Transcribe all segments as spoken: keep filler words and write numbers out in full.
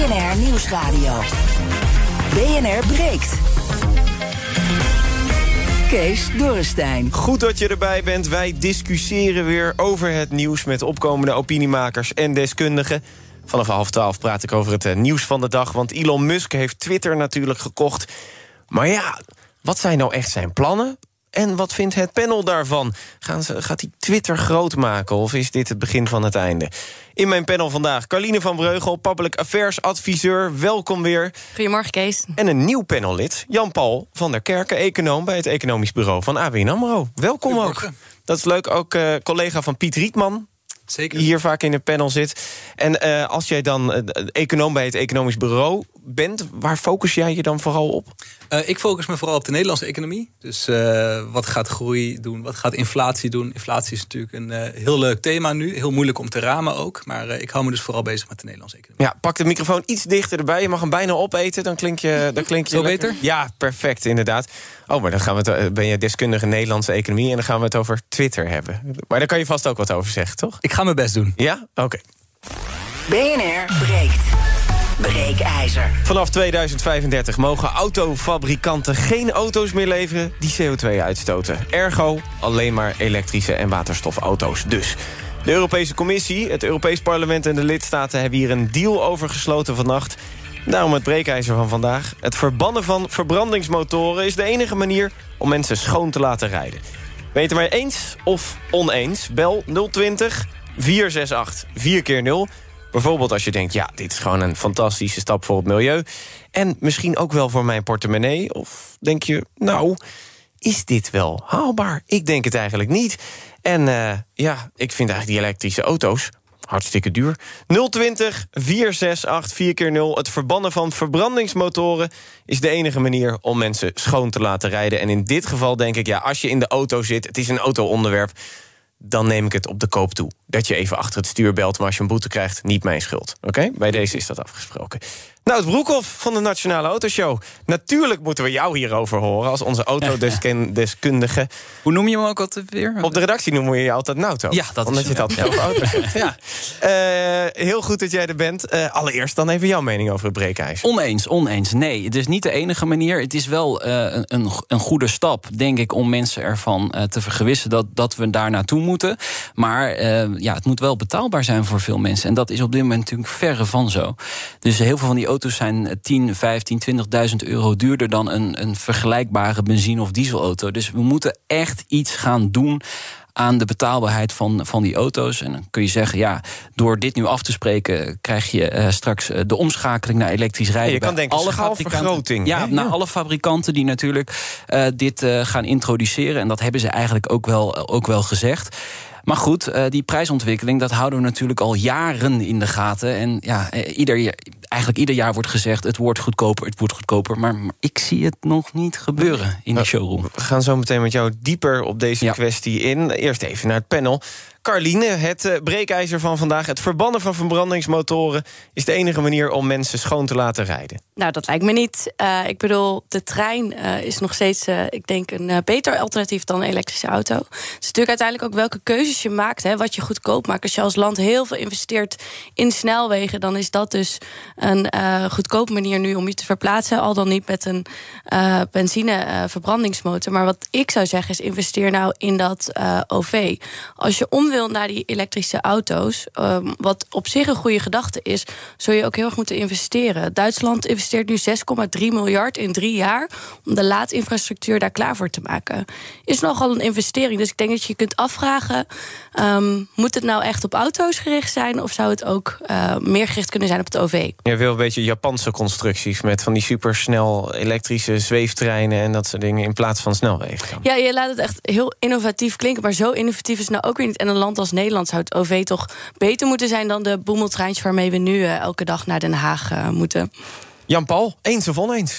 B N R Nieuwsradio. B N R breekt. Kees Dorrestein. Goed dat je erbij bent. Wij discussiëren weer over het nieuws met opkomende opiniemakers en deskundigen. Vanaf half twaalf praat ik over het nieuws van de dag. Want Elon Musk heeft Twitter natuurlijk gekocht. Maar ja, wat zijn nou echt zijn plannen? En wat vindt het panel daarvan? Gaan ze, gaat hij Twitter groot maken of is dit het begin van het einde? In mijn panel vandaag Carline van Breugel, Public Affairs adviseur. Welkom weer. Goedemorgen, Kees. En een nieuw panellid, Jan-Paul van der Kerken, econoom bij het Economisch Bureau van A B N AMRO. Welkom ook. Dat is leuk, ook uh, collega van Piet Rietman. Zeker. Die hier vaak in het panel zit. En uh, als jij dan uh, econoom bij het Economisch Bureau bent, waar focus jij je dan vooral op? Uh, ik focus me vooral op de Nederlandse economie. Dus uh, wat gaat groei doen? Wat gaat inflatie doen? Inflatie is natuurlijk een uh, heel leuk thema nu. Heel moeilijk om te ramen ook. Maar uh, ik hou me dus vooral bezig met de Nederlandse economie. Ja, pak de microfoon iets dichter erbij. Je mag hem bijna opeten, dan klink je, dan klink je Zo lekker. beter? Ja, perfect, inderdaad. Oh, maar dan gaan we het, ben je deskundige Nederlandse economie en dan gaan we het over Twitter hebben. Maar daar kan je vast ook wat over zeggen, toch? Ik ga mijn best doen. Ja? Oké. Okay. B N R breekt. Breekijzer. Vanaf tweeduizend vijfendertig mogen autofabrikanten geen auto's meer leveren die C O twee uitstoten. Ergo alleen maar elektrische en waterstofauto's dus. De Europese Commissie, het Europees Parlement en de lidstaten hebben hier een deal over gesloten vannacht. Daarom het breekijzer van vandaag. Het verbannen van verbrandingsmotoren is de enige manier om mensen schoon te laten rijden. Ben je het er maar eens of oneens? Bel nul twintig, vier zes acht, vier keer nul. Bijvoorbeeld als je denkt, ja, dit is gewoon een fantastische stap voor het milieu. En misschien ook wel voor mijn portemonnee. Of denk je, nou, is dit wel haalbaar? Ik denk het eigenlijk niet. En uh, ja, ik vind eigenlijk die elektrische auto's hartstikke duur. nul twintig, vier zes acht, vier keer nul. Het verbannen van verbrandingsmotoren is de enige manier om mensen schoon te laten rijden. En in dit geval denk ik, ja, als je in de auto zit, het is een auto-onderwerp, dan neem ik het op de koop toe. Dat je even achter het stuur belt, maar als je een boete krijgt, niet mijn schuld. Oké? Okay? Bij deze is dat afgesproken. Nou, het Broekhoff van de Nationale Autoshow. Natuurlijk moeten we jou hierover horen als onze autodeskundige. Hoe noem je hem ook altijd weer? Op de redactie noemen we je altijd Nauto. Ja, dat Omdat is je het altijd over auto's hebt. Ja. Uh, heel goed dat jij er bent. Uh, allereerst dan even jouw mening over het breekijzer. Oneens, oneens. Nee, het is niet de enige manier. Het is wel uh, een, een goede stap, denk ik, om mensen ervan uh, te vergewissen dat, dat we daar naartoe moeten. Maar uh, ja, het moet wel betaalbaar zijn voor veel mensen. En dat is op dit moment natuurlijk verre van zo. Dus heel veel van die auto's zijn tien, vijftien, twintigduizend euro duurder dan een, een vergelijkbare benzine- of dieselauto. Dus we moeten echt iets gaan doen aan de betaalbaarheid van, van die auto's. En dan kun je zeggen, ja, door dit nu af te spreken krijg je uh, straks uh, de omschakeling naar elektrisch rijden. Ja, je kan denken, alle schaalvergroting. Ja, naar alle fabrikanten die natuurlijk uh, dit uh, gaan introduceren. En dat hebben ze eigenlijk ook wel, ook wel gezegd. Maar goed, uh, die prijsontwikkeling, dat houden we natuurlijk al jaren in de gaten. En ja, ieder, eigenlijk ieder jaar wordt gezegd, het wordt goedkoper, het wordt goedkoper. Maar, maar ik zie het nog niet gebeuren in de showroom. We gaan zo meteen met jou dieper op deze ja. kwestie in. Eerst even naar het panel. Carline, het uh, breekijzer van vandaag. Het verbannen van verbrandingsmotoren is de enige manier om mensen schoon te laten rijden. Nou, dat lijkt me niet. Uh, ik bedoel, de trein uh, is nog steeds, uh, ik denk, een uh, beter alternatief dan een elektrische auto. Het is natuurlijk uiteindelijk ook welke keuzes je maakt, hè, wat je goedkoop maakt. Als je als land heel veel investeert in snelwegen, dan is dat dus een uh, goedkope manier nu om je te verplaatsen. Al dan niet met een uh, benzine uh, verbrandingsmotor. Maar wat ik zou zeggen is, investeer nou in dat uh, O V. Als je om wil naar die elektrische auto's, um, wat op zich een goede gedachte is, zul je ook heel erg moeten investeren. Duitsland investeert nu zes komma drie miljard in drie jaar om de laadinfrastructuur daar klaar voor te maken. Is nogal een investering. Dus ik denk dat je je kunt afvragen, um, moet het nou echt op auto's gericht zijn of zou het ook uh, meer gericht kunnen zijn op het O V? Je wil een beetje Japanse constructies met van die supersnel elektrische zweeftreinen en dat soort dingen in plaats van snelwegen. Dan. Ja, je laat het echt heel innovatief klinken, maar zo innovatief is het nou ook weer niet. En een land als Nederland zou het O V toch beter moeten zijn dan de boemeltreintjes waarmee we nu uh, elke dag naar Den Haag uh, moeten. Jan-Paul, eens of oneens?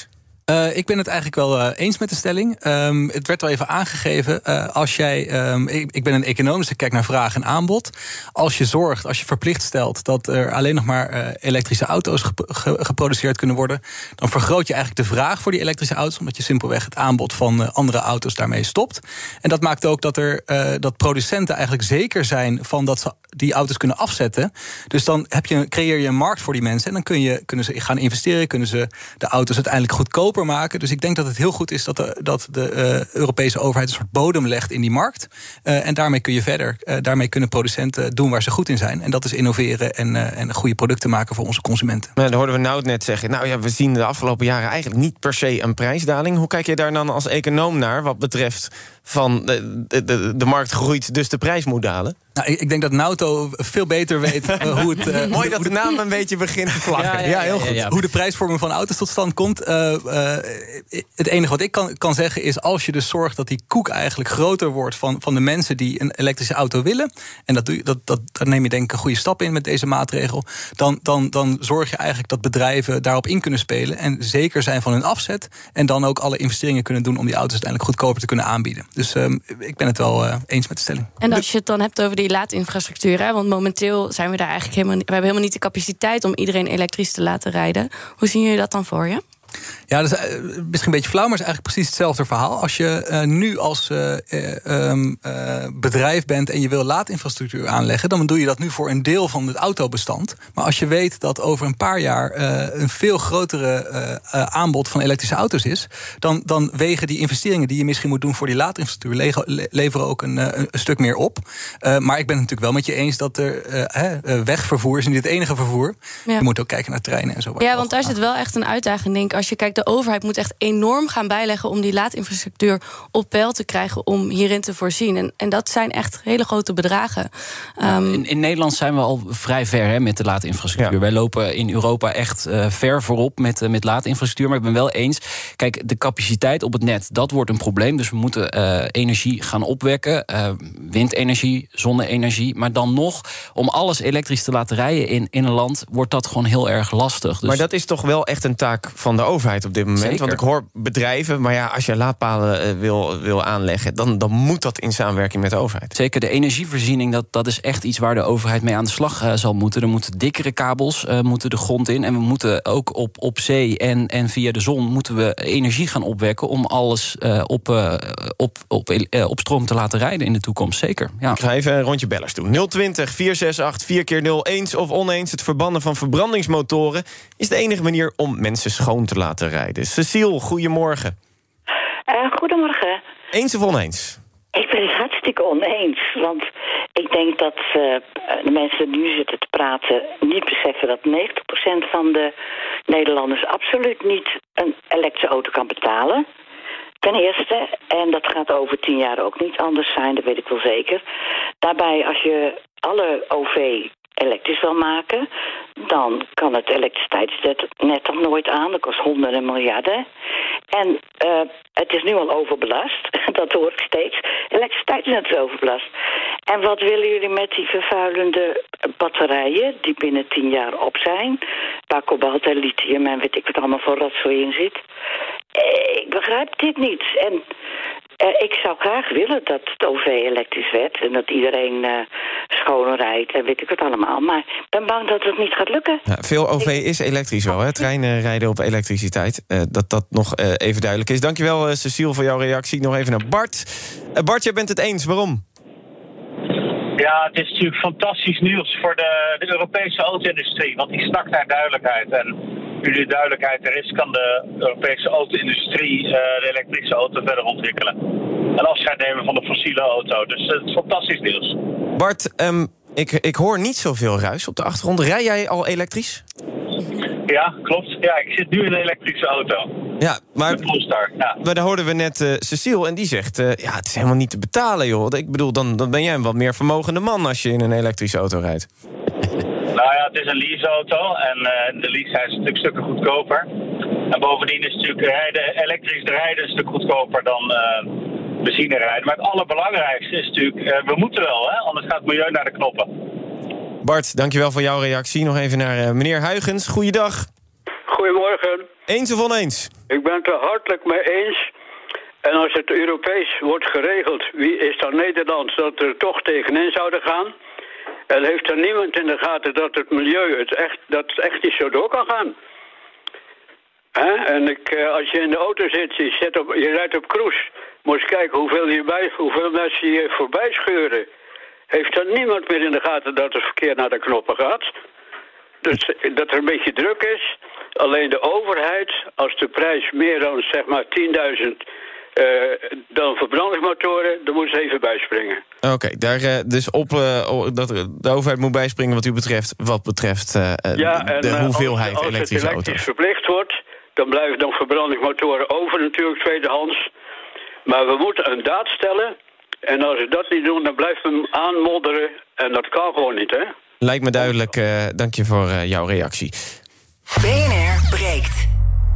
Uh, ik ben het eigenlijk wel uh, eens met de stelling. Um, het werd al even aangegeven. Uh, als jij, um, ik, ik ben een econoom, dus ik kijk naar vraag en aanbod. Als je zorgt, als je verplicht stelt dat er alleen nog maar uh, elektrische auto's gep- ge- geproduceerd kunnen worden, dan vergroot je eigenlijk de vraag voor die elektrische auto's, omdat je simpelweg het aanbod van uh, andere auto's daarmee stopt. En dat maakt ook dat er uh, dat producenten eigenlijk zeker zijn van dat ze die auto's kunnen afzetten. Dus dan heb je, creëer je een markt voor die mensen en dan kun je, kunnen ze gaan investeren, kunnen ze de auto's uiteindelijk goedkoper maken. Dus ik denk dat het heel goed is dat de, dat de uh, Europese overheid een soort bodem legt in die markt. Uh, en daarmee kun je verder. Uh, daarmee kunnen producenten doen waar ze goed in zijn. En dat is innoveren en, uh, en goede producten maken voor onze consumenten. Maar dan hoorden we Nout net zeggen, nou ja, we zien de afgelopen jaren eigenlijk niet per se een prijsdaling. Hoe kijk je daar dan als econoom naar wat betreft van de, de, de, de markt groeit, dus de prijs moet dalen? Nou, ik denk dat Nauto veel beter weet uh, hoe het... Uh, Mooi dat de naam een beetje begint te vlakken. Ja, ja, ja, heel goed. Ja, ja, ja. Hoe de prijsvorming van auto's tot stand komt. Uh, uh, het enige wat ik kan, kan zeggen is, als je dus zorgt dat die koek eigenlijk groter wordt van, van de mensen die een elektrische auto willen, en dat, doe je, dat, dat, daar neem je denk ik een goede stap in met deze maatregel, dan, dan, dan zorg je eigenlijk dat bedrijven daarop in kunnen spelen en zeker zijn van hun afzet en dan ook alle investeringen kunnen doen om die auto's uiteindelijk goedkoper te kunnen aanbieden. Dus um, ik ben het wel uh, eens met de stelling. En als je het dan hebt over die laadinfrastructuur, hè, want momenteel zijn we daar eigenlijk helemaal, we hebben helemaal niet de capaciteit om iedereen elektrisch te laten rijden. Hoe zien jullie dat dan voor je? Ja, dat is uh, misschien een beetje flauw, maar het is eigenlijk precies hetzelfde verhaal. Als je uh, nu als uh, uh, um, uh, bedrijf bent en je wil laadinfrastructuur aanleggen, dan doe je dat nu voor een deel van het autobestand. Maar als je weet dat over een paar jaar uh, een veel grotere uh, uh, aanbod van elektrische auto's is, dan, dan wegen die investeringen die je misschien moet doen voor die laadinfrastructuur le- leveren ook een, uh, een stuk meer op. Uh, maar ik ben het natuurlijk wel met je eens dat er uh, uh, wegvervoer is niet het enige vervoer. Ja. Je moet ook kijken naar treinen en zo. Ja, want daar zit wel echt een uitdaging, denk ik. Als je kijkt, de overheid moet echt enorm gaan bijleggen om die laadinfrastructuur op peil te krijgen om hierin te voorzien. En, en dat zijn echt hele grote bedragen. Ja, in, in Nederland zijn we al vrij ver hè, met de laadinfrastructuur. Ja. Wij lopen in Europa echt uh, ver voorop met, uh, met laadinfrastructuur. Maar ik ben wel eens, kijk, de capaciteit op het net, dat wordt een probleem. Dus we moeten uh, energie gaan opwekken. Uh, windenergie, zonne-energie. Maar dan nog, om alles elektrisch te laten rijden in, in een land, wordt dat gewoon heel erg lastig. Dus... Maar dat is toch wel echt een taak van de overheid op dit moment? Zeker. Want ik hoor bedrijven, maar ja, als je laadpalen uh, wil, wil aanleggen, dan, dan moet dat in samenwerking met de overheid. Zeker, de energievoorziening, dat, dat is echt iets waar de overheid mee aan de slag uh, zal moeten. Er moeten dikkere kabels uh, moeten de grond in. En we moeten ook op, op zee en, en via de zon moeten we energie gaan opwekken om alles uh, op, uh, op, op, uh, op stroom te laten rijden in de toekomst. Zeker. Ja. Ik ga even een rondje bellers doen. nul twintig, vier zes acht, vier keer nul, eens of oneens. Het verbannen van verbrandingsmotoren is de enige manier om mensen schoon te laten rijden. Cecile, goedemorgen. Uh, goedemorgen. Eens of oneens? Ik ben het hartstikke oneens. Want ik denk dat uh, de mensen die nu zitten te praten niet beseffen dat negentig procent van de Nederlanders absoluut niet een elektrische auto kan betalen. Ten eerste, en dat gaat over tien jaar ook niet anders zijn, dat weet ik wel zeker. Daarbij, als je alle O V elektrisch wil maken, dan kan het elektriciteitsnet net toch nooit aan. Dat kost honderden miljarden. En uh, het is nu al overbelast. Dat hoor ik steeds. Elektriciteitsnet is overbelast. En wat willen jullie met die vervuilende batterijen die binnen tien jaar op zijn, waar kobalt en lithium en weet ik wat allemaal voor rotzooi in zit? Ik begrijp dit niet. En uh, ik zou graag willen dat het O V elektrisch werd en dat iedereen uh, schoner rijdt en weet ik het allemaal. Maar ik ben bang dat het niet gaat lukken. Ja, veel O V is elektrisch wel, hè? Treinen rijden op elektriciteit. Uh, dat dat nog uh, even duidelijk is. Dankjewel, uh, Cecile, voor jouw reactie. Nog even naar Bart. Uh, Bart, jij bent het eens. Waarom? Ja, het is natuurlijk fantastisch nieuws voor de, de Europese auto-industrie. Want die snakt naar duidelijkheid. En nu de duidelijkheid er is, kan de Europese auto-industrie uh, de elektrische auto verder ontwikkelen. En afscheid nemen van de fossiele auto. Dus uh, het is fantastisch nieuws. Bart, um, ik, ik hoor niet zoveel ruis op de achtergrond. Rij jij al elektrisch? Ja, klopt. Ja, ik zit nu in een elektrische auto. Ja, maar, ja. maar daar hoorden we net uh, Cecile en die zegt, uh, ja, het is helemaal niet te betalen, joh. Ik bedoel, dan, dan ben jij een wat meer vermogende man als je in een elektrische auto rijdt. Nou ja, het is een leaseauto en uh, de lease is natuurlijk stukken goedkoper. En bovendien is natuurlijk rijden, elektrisch rijden een stuk goedkoper dan uh, benzine rijden. Maar het allerbelangrijkste is natuurlijk, uh, we moeten wel, hè, anders gaat het milieu naar de knoppen. Bart, dankjewel voor jouw reactie. Nog even naar uh, meneer Huygens. Goeiedag. Goedemorgen. Eens of oneens? Ik ben het er hartelijk mee eens. En als het Europees wordt geregeld, wie is dan Nederland dat er toch tegenin zouden gaan? En heeft er niemand in de gaten dat het milieu het echt, dat het echt niet zo door kan gaan? Hè? En ik, als je in de auto zit, je, zit op, je rijdt op cruise, moet je kijken hoeveel, hierbij, hoeveel mensen hier voorbij scheuren. Heeft er niemand meer in de gaten dat het verkeer naar de knoppen gaat? Dus dat er een beetje druk is. Alleen de overheid, als de prijs meer dan zeg maar tienduizend uh, dan verbrandingsmotoren, dan moet ze even bijspringen. Oké, okay, daar uh, dus op uh, dat de overheid moet bijspringen wat u betreft, wat betreft uh, ja, en, de hoeveelheid als, als elektrische auto's. Als het elektrisch verplicht wordt, dan blijven dan verbrandingsmotoren over natuurlijk tweedehands. Maar we moeten een daad stellen. En als we dat niet doen, dan blijft hem aanmodderen. En dat kan gewoon niet, hè? Lijkt me duidelijk. Uh, dank je voor uh, jouw reactie. B N R breekt.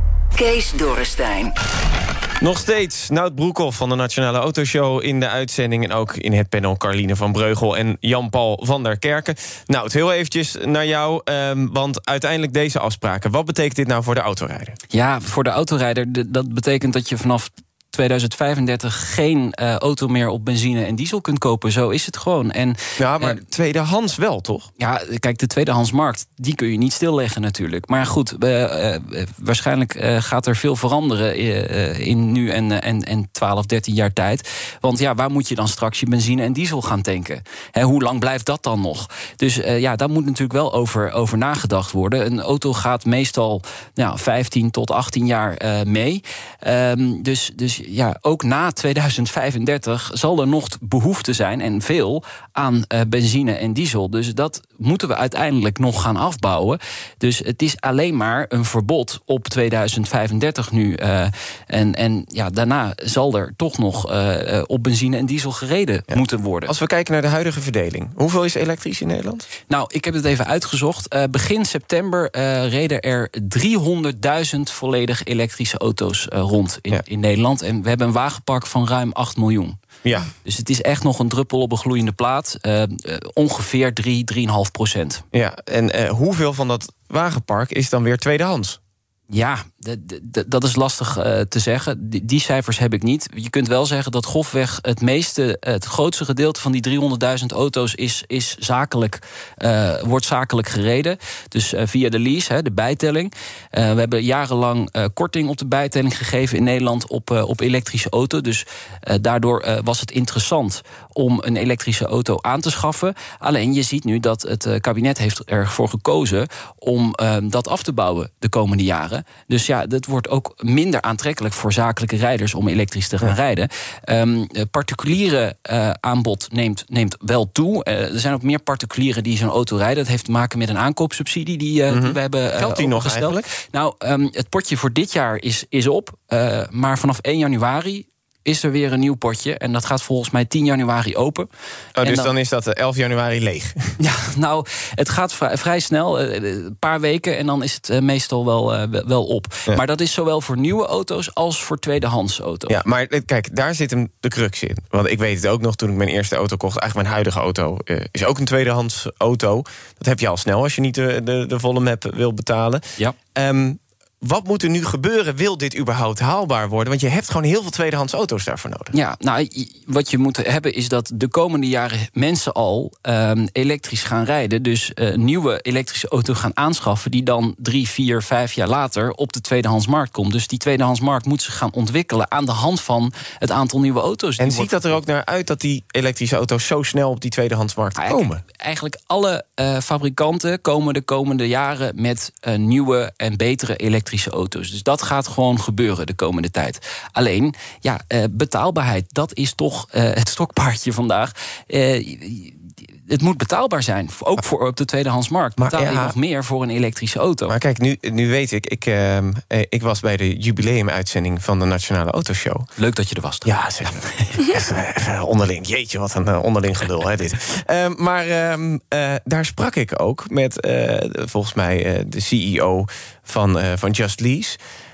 Kees Dorrestein. Nog steeds Nout Broekhoff van de Nationale Autoshow in de uitzending. En ook in het panel Carline van Breugel en Jan-Paul van der Kerken. Nout, heel eventjes naar jou. Um, want uiteindelijk deze afspraken. Wat betekent dit nou voor de autorijder? Ja, voor de autorijder, dat betekent dat je vanaf tweeduizend vijfendertig geen uh, auto meer op benzine en diesel kunt kopen. Zo is het gewoon. En, ja, maar uh, tweedehands wel, toch? Ja, kijk, de tweedehandsmarkt, die kun je niet stilleggen natuurlijk. Maar goed, uh, uh, waarschijnlijk uh, gaat er veel veranderen uh, in nu en, uh, en, en twaalf, dertien jaar tijd. Want ja, waar moet je dan straks je benzine en diesel gaan tanken? Hè, hoe lang blijft dat dan nog? Dus uh, ja, daar moet natuurlijk wel over, over nagedacht worden. Een auto gaat meestal nou, vijftien tot achttien jaar uh, mee. Um, dus, dus ja, ook na tweeduizend vijfendertig zal er nog behoefte zijn, en veel, aan uh, benzine en diesel. Dus dat moeten we uiteindelijk nog gaan afbouwen. Dus het is alleen maar een verbod op tweeduizend vijfendertig nu. Uh, en, en ja, daarna zal er toch nog uh, op benzine en diesel gereden ja. moeten worden. Als we kijken naar de huidige verdeling, hoeveel is elektrisch in Nederland? Nou, ik heb het even uitgezocht. Uh, begin september uh, reden er driehonderdduizend volledig elektrische auto's uh, rond in, ja. in Nederland. En we hebben een wagenpark van ruim acht miljoen. Ja. Dus het is echt nog een druppel op een gloeiende plaat. Uh, uh, ongeveer drie, drieënhalf procent. Ja, en uh, hoeveel van dat wagenpark is dan weer tweedehands? Ja, de, de, dat is lastig uh, te zeggen. Die, die cijfers heb ik niet. Je kunt wel zeggen dat grofweg het meeste, het grootste gedeelte van die driehonderdduizend auto's is, is zakelijk, uh, wordt zakelijk gereden. Dus uh, via de lease, hè, de bijtelling. Uh, we hebben jarenlang uh, korting op de bijtelling gegeven in Nederland op, uh, op elektrische auto. Dus uh, daardoor uh, was het interessant om een elektrische auto aan te schaffen. Alleen je ziet nu dat het uh, kabinet heeft ervoor gekozen om uh, dat af te bouwen de komende jaren. Dus ja, dat wordt ook minder aantrekkelijk voor zakelijke rijders om elektrisch te gaan ja. rijden. Um, particuliere uh, aanbod neemt, neemt wel toe. Uh, er zijn ook meer particulieren die zo'n auto rijden. Dat heeft te maken met een aankoopsubsidie die, uh, mm-hmm. die we hebben uh, Geldt die nog eigenlijk? Nou, um, het potje voor dit jaar is, is op. Uh, maar vanaf één januari is er weer een nieuw potje. En dat gaat volgens mij tien januari open. Oh, dus dan, dan is dat elf januari leeg? Ja, nou, het gaat vrij, vrij snel. Een paar weken en dan is het uh, meestal wel, uh, wel op. Ja. Maar dat is zowel voor nieuwe auto's als voor tweedehands auto's. Ja, maar kijk, daar zit hem de crux in. Want ik weet het ook nog, toen ik mijn eerste auto kocht. Eigenlijk mijn huidige auto uh, is ook een tweedehands auto. Dat heb je al snel als je niet de, de, de volle map wil betalen. Ja. Um, Wat moet er nu gebeuren? Wil dit überhaupt haalbaar worden? Want je hebt gewoon heel veel tweedehands auto's daarvoor nodig. Ja, nou, wat je moet hebben is dat de komende jaren mensen al um, elektrisch gaan rijden. Dus uh, nieuwe elektrische auto gaan aanschaffen die dan drie, vier, vijf jaar later op de tweedehandsmarkt komt. Dus die tweedehandsmarkt moet zich gaan ontwikkelen aan de hand van het aantal nieuwe auto's. En ziet dat er ook naar uit dat die elektrische auto's zo snel op die tweedehandsmarkt eigenlijk, komen? Eigenlijk alle uh, fabrikanten komen de komende jaren met uh, nieuwe en betere elektrische auto's. Dus dat gaat gewoon gebeuren de komende tijd. Alleen, ja, uh, betaalbaarheid, dat is toch uh, het stokpaardje vandaag. Uh, het moet betaalbaar zijn, ook voor op de tweedehandsmarkt. Betaal je ja, nog meer voor een elektrische auto. Maar kijk, nu, nu weet ik, ik, uh, ik was bij de jubileumuitzending van de Nationale Autoshow. Leuk dat je er was. Dan. Ja, zeg. Even, even onderling. Jeetje, wat een uh, onderling gedul, hè, dit. Uh, maar uh, uh, daar sprak ik ook met, uh, volgens mij, uh, de C E O van, uh, van Just Lease.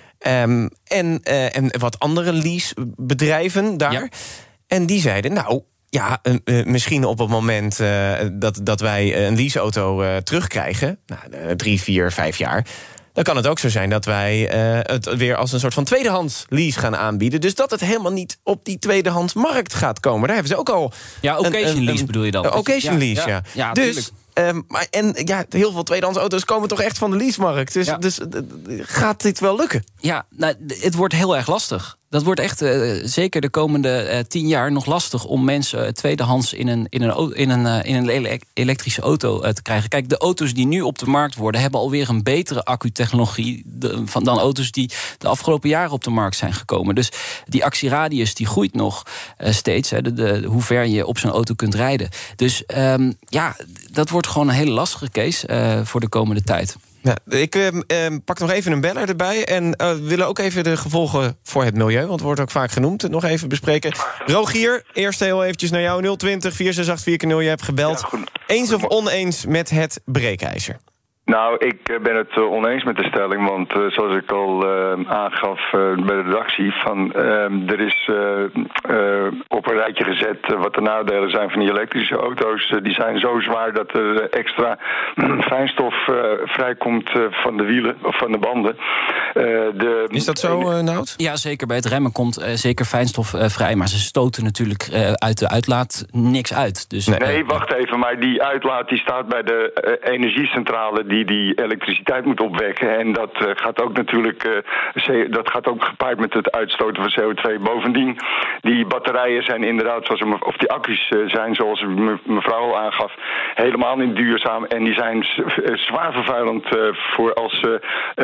Um, en, uh, en wat andere leasebedrijven daar. Ja. En die zeiden, nou, ja, uh, uh, misschien op het moment uh, dat, dat wij een leaseauto uh, terugkrijgen, nou, uh, drie, vier, vijf jaar, dan kan het ook zo zijn dat wij uh, het weer als een soort van tweedehands lease gaan aanbieden. Dus dat het helemaal niet op die tweedehandsmarkt gaat komen. Daar hebben ze ook al... Ja, occasion een, een, lease bedoel je dan? Occasion ja, lease, ja. ja. ja dus... Um, maar, en ja, heel veel tweedehands auto's komen toch echt van de leasemarkt. Dus, ja. dus uh, gaat dit wel lukken? Ja, nou, het wordt heel erg lastig. Dat wordt echt, uh, zeker de komende uh, tien jaar, nog lastig om mensen uh, tweedehands in een, in een, in een, uh, in een ele- elektrische auto uh, te krijgen. Kijk, de auto's die nu op de markt worden, hebben alweer een betere accutechnologie de, van, dan auto's die de afgelopen jaren op de markt zijn gekomen. Dus die actieradius die groeit nog uh, steeds, hè, de, de, hoe ver je op zo'n auto kunt rijden. Dus um, ja, dat wordt gewoon een hele lastige case uh, voor de komende tijd. Ja, ik uh, uh, pak nog even een beller erbij. En uh, we willen ook even de gevolgen voor het milieu, want het wordt ook vaak genoemd, nog even bespreken. Rogier, eerst heel eventjes naar jou. nul twintig, vier zes acht, vier nul. Je hebt gebeld. Ja, eens of oneens met het breekijzer? Nou, ik ben het oneens met de stelling, want uh, zoals ik al uh, aangaf uh, bij de redactie, van, uh, er is uh, uh, op een rijtje gezet uh, wat de nadelen zijn van die elektrische auto's. Uh, die zijn zo zwaar dat er extra fijnstof uh, vrijkomt uh, van de wielen of van de banden. Uh, de, is dat zo, uh, Nout? Ja, zeker. Bij het remmen komt uh, zeker fijnstof uh, vrij, maar ze stoten natuurlijk uh, uit de uitlaat niks uit. Dus, nee, nee, wacht even, maar die uitlaat die staat bij de uh, energiecentrale die die die elektriciteit moet opwekken. En dat uh, gaat ook natuurlijk uh, dat gaat ook gepaard met het uitstoten van C O twee. Bovendien, die batterijen zijn inderdaad, zoals me, of die accu's uh, zijn, zoals me, mevrouw al aangaf, helemaal niet duurzaam. En die zijn z- zwaar vervuilend uh, voor als ze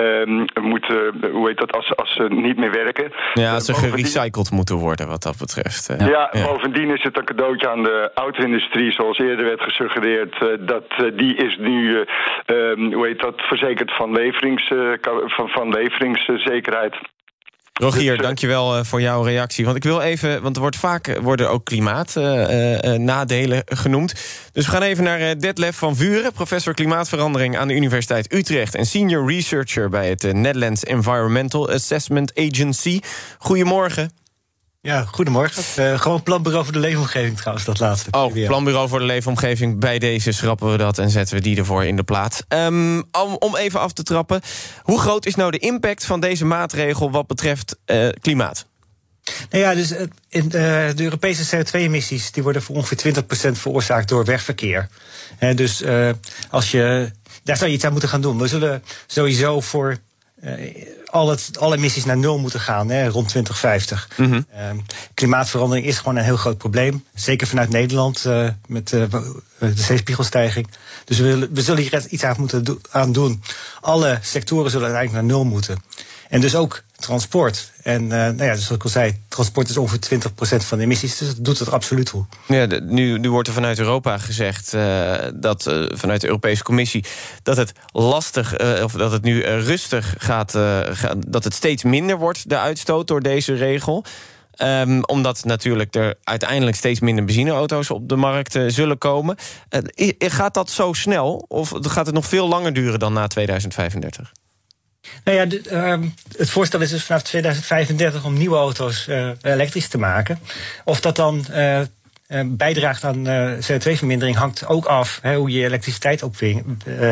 uh, moeten, uh, hoe heet dat, als, als ze niet meer werken. Ja, als ze uh, gerecycled moeten worden wat dat betreft. Uh, ja, ja, bovendien is het een cadeautje aan de auto-industrie, zoals eerder werd gesuggereerd. Uh, dat uh, die is nu uh, um, hoe heet dat, verzekerd van, leverings, uh, van, van leveringszekerheid. Rogier, dus, uh, dankjewel uh, voor jouw reactie. Want ik wil even, want er wordt vaak worden ook klimaatnadelen uh, uh, genoemd. Dus we gaan even naar uh, Detlef van Vuren, professor klimaatverandering aan de Universiteit Utrecht en senior researcher bij het uh, Netherlands Environmental Assessment Agency. Goedemorgen. Ja, goedemorgen. Uh, gewoon planbureau voor de leefomgeving trouwens, dat laatste. Oh, planbureau voor de leefomgeving. Bij deze schrappen we dat en zetten we die ervoor in de plaats. Um, om, om even af te trappen. Hoe groot is nou de impact van deze maatregel wat betreft uh, klimaat? Nou ja, dus in de, de Europese C O twee emissies die worden voor ongeveer twintig procent veroorzaakt door wegverkeer. He, dus uh, als je, daar zou je iets aan moeten gaan doen. We zullen sowieso voor Uh, al het, alle emissies naar nul moeten gaan, hè, rond twintig vijftig. Mm-hmm. Uh, klimaatverandering is gewoon een heel groot probleem. Zeker vanuit Nederland, uh, met uh, de zeespiegelstijging. Dus we, willen, we zullen hier iets aan moeten do- aan doen. Alle sectoren zullen uiteindelijk naar nul moeten. En dus ook transport. En uh, nou ja, dus zoals ik al zei, transport is ongeveer twintig procent van de emissies. Dus dat doet het absoluut toe. Ja, de, nu, nu wordt er vanuit Europa gezegd, uh, dat uh, vanuit de Europese Commissie, dat het lastig, uh, of dat het nu uh, rustig gaat, uh, gaat, dat het steeds minder wordt, de uitstoot door deze regel. Um, omdat natuurlijk er uiteindelijk steeds minder benzineauto's op de markt uh, zullen komen. Uh, gaat dat zo snel, of gaat het nog veel langer duren dan na tweeduizend vijfendertig? Nou ja, de, uh, het voorstel is dus vanaf tweeduizend vijfendertig om nieuwe auto's uh, elektrisch te maken. Of dat dan uh, uh, bijdraagt aan uh, C O twee vermindering hangt ook af hè, hoe je elektriciteit opwekt.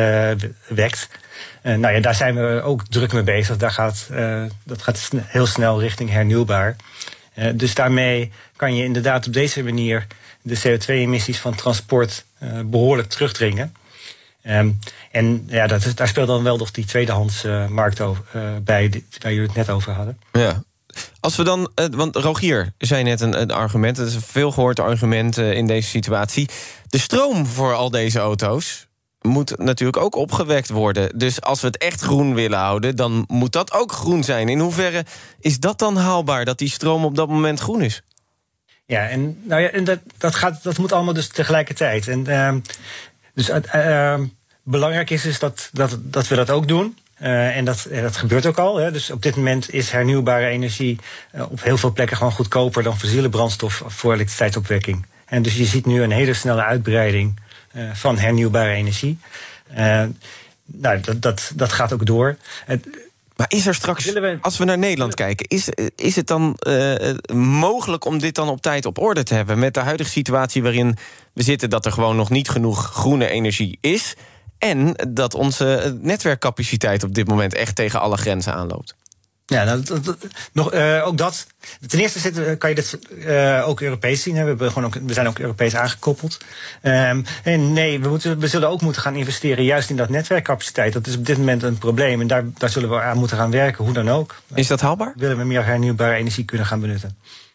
Uh, nou ja, daar zijn we ook druk mee bezig. Daar gaat, uh, dat gaat sn- heel snel richting hernieuwbaar. Uh, dus daarmee kan je inderdaad op deze manier de C O twee emissies van transport uh, behoorlijk terugdringen. Um, en ja, dat, daar speelt dan wel nog die tweedehands uh, markt over, uh, bij, die, waar jullie het net over hadden. Ja. Als we dan, uh, want Rogier zei net een, een argument, het is een veelgehoord argument uh, in deze situatie. De stroom voor al deze auto's moet natuurlijk ook opgewekt worden. Dus als we het echt groen willen houden, dan moet dat ook groen zijn. In hoeverre is dat dan haalbaar, dat die stroom op dat moment groen is? Ja, en, nou ja, en dat, dat, gaat, dat moet allemaal dus tegelijkertijd. En uh, dus uh, uh, belangrijk is dus dat, dat, dat we dat ook doen. Uh, en dat, uh, dat gebeurt ook al. Hè. Dus op dit moment is hernieuwbare energie uh, op heel veel plekken gewoon goedkoper dan fossiele brandstof voor elektriciteitsopwekking. En dus je ziet nu een hele snelle uitbreiding uh, van hernieuwbare energie. Uh, nou, dat, dat, dat gaat ook door. Uh, Maar is er straks, we, als we naar Nederland kijken, is, is het dan uh, mogelijk om dit dan op tijd op orde te hebben? Met de huidige situatie waarin we zitten, dat er gewoon nog niet genoeg groene energie is. En dat onze netwerkcapaciteit op dit moment echt tegen alle grenzen aanloopt. Ja, nou, dat, dat, nog, uh, ook dat. Ten eerste zit, kan je dit uh, ook Europees zien. Hè. We, hebben gewoon ook, we zijn ook Europees aangekoppeld. Um, en nee, we, moeten, we zullen ook moeten gaan investeren juist in dat netwerkcapaciteit. Dat is op dit moment een probleem. En daar, daar zullen we aan moeten gaan werken, hoe dan ook. Is dat haalbaar? Willen we meer hernieuwbare energie kunnen gaan benutten.